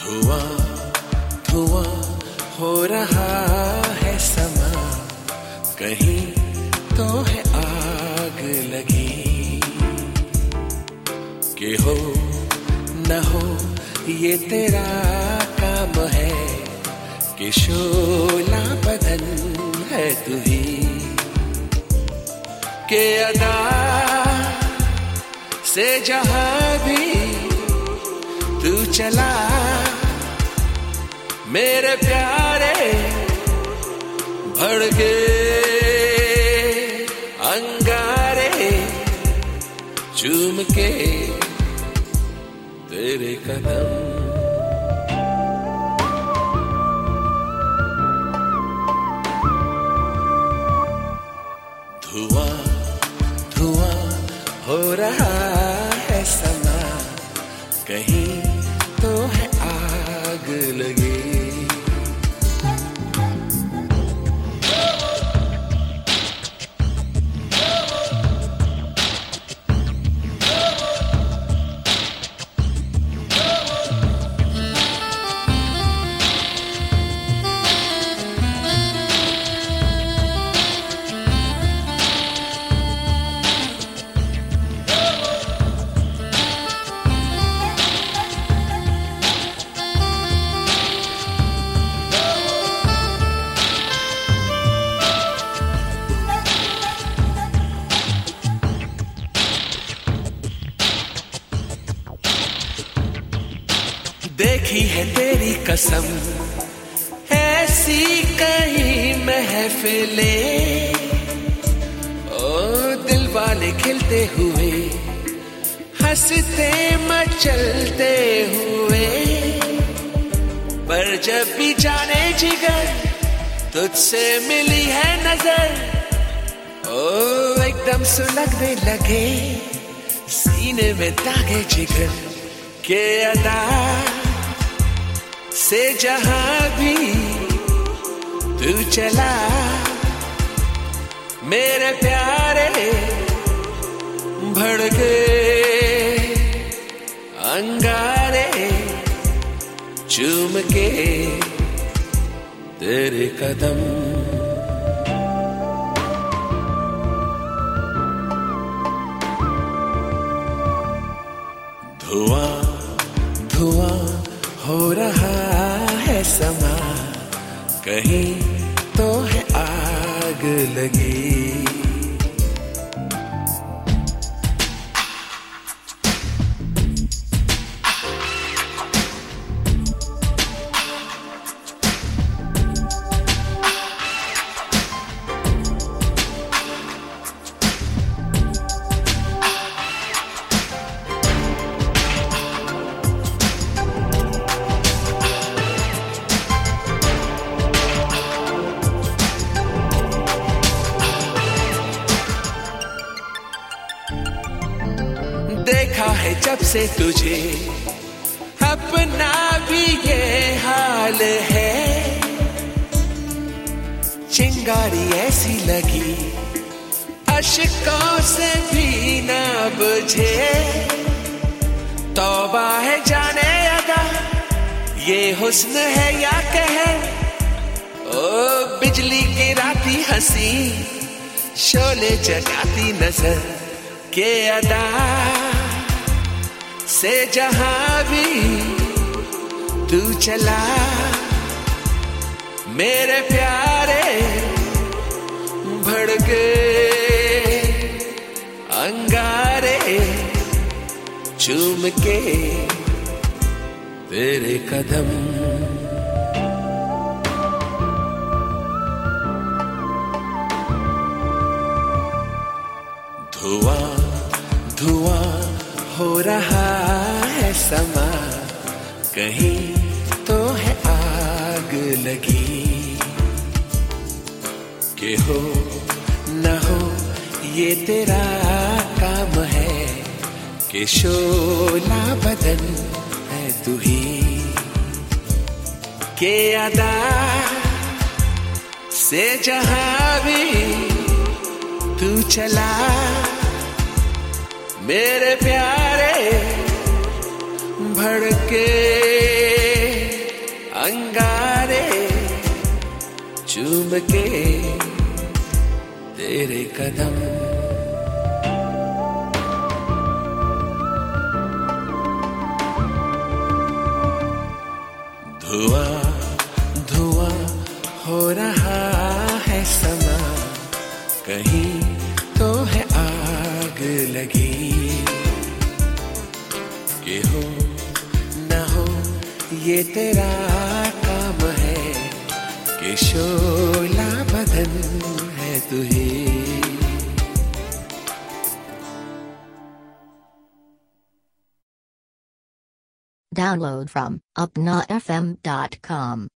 धुआं धुआं हो रहा है समा, कहीं तो है आग लगी। कि हो न हो ये तेरा काम है, कि शोला बदन है तू ही। के अदा से जहां भी तू चला, मेरे प्यारे भड़के अंगारे चूम के तेरे कदम। धुआं धुआं हो रहा है समा, कहीं तो है आग लगी। देखी है तेरी कसम ऐसी कहीं महफिले, ओ दिल वाले खिलते हुए हंसते मचलते हुए। पर जब भी जाने जिगर तुझसे मिली है नजर, ओ एकदम सुलगने लगे सीने में दागे जिगर। के अदा से जहां भी तू चला, मेरे प्यारे भड़के अंगारे चूम के तेरे कदम। धुआं धुआं हो रहा है समा, कहीं तो है आग लगी। देखा है जब से तुझे अपना भी ये हाल है, चिंगारी ऐसी लगी अश्कों से भी ना बुझे। तौबा है जाने अदा ये हुस्न है या कहर, ओ बिजली गिराती हंसी शोले जगाती नजर। के अदा से जहां भी तू चला, मेरे प्यारे भड़के अंगारे चूम के तेरे कदम। धुआं धुआं हो रहा है समा, कहीं तो है आग लगी। कि हो न हो ये तेरा काम है, कि शोला बदन है तू ही। के अदा से जहां भी तू चला, मेरे प्यारे भड़के अंगारे चूम के तेरे कदम। धुआं धुआं हो रहा है समा, कहीं तो है आग लगी। कि हो न हो ये तेरा काम है, कि शोला बदन है तू ही। Download from upnafm.com.